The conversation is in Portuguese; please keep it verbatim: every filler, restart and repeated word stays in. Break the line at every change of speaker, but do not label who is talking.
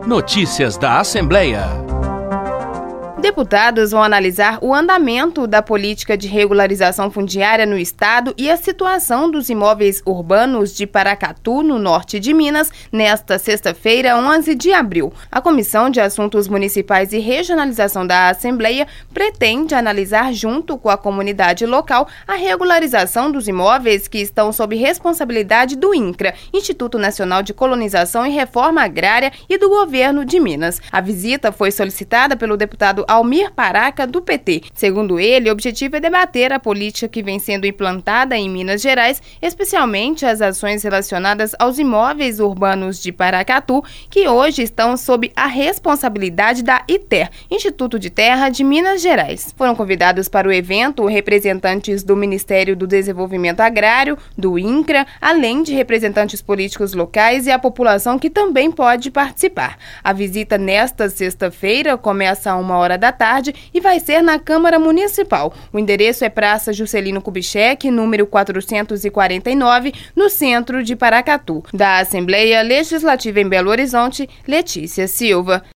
Notícias da Assembleia.
Deputados vão analisar o andamento da política de regularização fundiária no estado e a situação dos imóveis urbanos de Paracatu, no norte de Minas, nesta sexta-feira, onze de abril. A Comissão de Assuntos Municipais e Regionalização da Assembleia pretende analisar, junto com a comunidade local, a regularização dos imóveis que estão sob responsabilidade do INCRA, Instituto Nacional de Colonização e Reforma Agrária, e do Governo de Minas. A visita foi solicitada pelo deputado Almir Paraca, do P T. Segundo ele, o objetivo é debater a política que vem sendo implantada em Minas Gerais, especialmente as ações relacionadas aos imóveis urbanos de Paracatu, que hoje estão sob a responsabilidade da I T E R, Instituto de Terra de Minas Gerais. Foram convidados para o evento representantes do Ministério do Desenvolvimento Agrário, do INCRA, além de representantes políticos locais e a população que também pode participar. A visita nesta sexta-feira começa a uma hora da tarde e vai ser na Câmara Municipal. O endereço é Praça Juscelino Kubitschek, número quatrocentos e quarenta e nove, no centro de Paracatu. Da Assembleia Legislativa em Belo Horizonte, Letícia Silva.